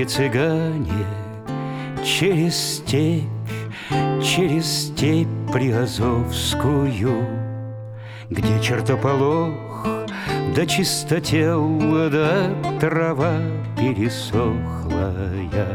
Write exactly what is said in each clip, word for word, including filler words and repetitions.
Ехали цыгане через степь, через степь приазовскую, где чертополох да чистотел, да трава пересохлая.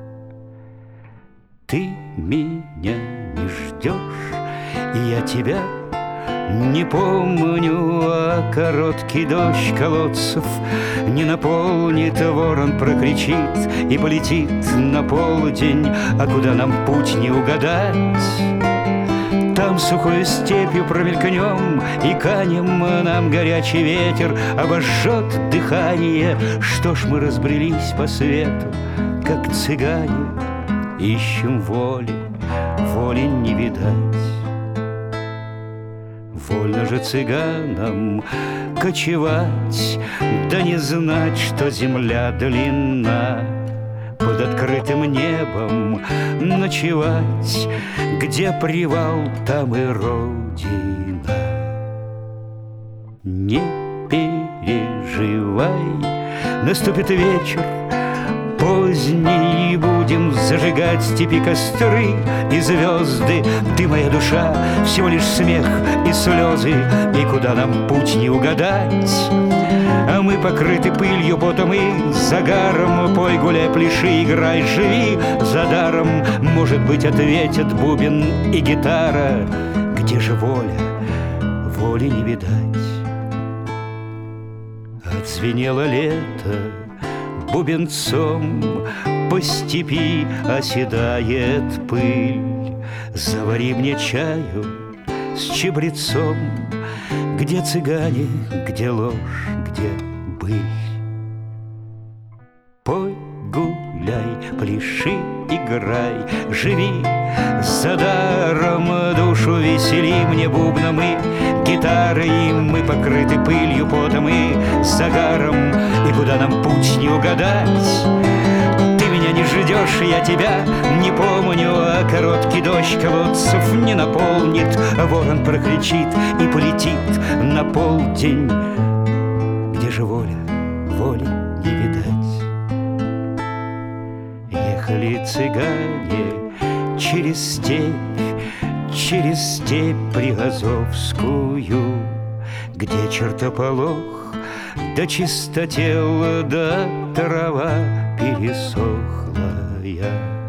Ты меня не ждешь, и я тебя не помню, а короткий дождь колодцев не наполнит, ворон прокричит и полетит на полдень, а куда нам путь не угадать. Там сухой степью промелькнем и канем, нам горячий ветер обожжет дыхание. Что ж мы разбрелись по свету, как цыгане, ищем воли, воли не видать. Вольно же цыганам кочевать, да не знать, что земля длинна. Под открытым небом ночевать, где привал, там и родина. Не переживай, наступит вечер поздний, будем зажигать в степи костры и звезды. Ты, моя душа, всего лишь смех и слезы, и куда нам путь не угадать. А мы покрыты пылью, потом и загаром. Пой, гуляй, пляши, играй, живи за даром. Может быть, ответят бубен и гитара. Где же воля? Воли не видать. Отзвенело лето бубенцом, по степи оседает пыль. Завари мне чаю с чабрецом, где цыгане, где ложь, где быль. Пой, гуляй, пляши, играй, живи за даром, душу весели мне бубном и гитарой. Мы покрыты пылью, потом и загаром, и куда нам путь не угадать. Ты меня не ждешь, и я тебя не помню, а короткий дождь колодцев не наполнит, ворон прокричит и полетит на полдень. Где же воля? Воли не видать. Ехали цыгане через степь, через степь приазовскую, где чертополох да чистотел, да трава пересохлая.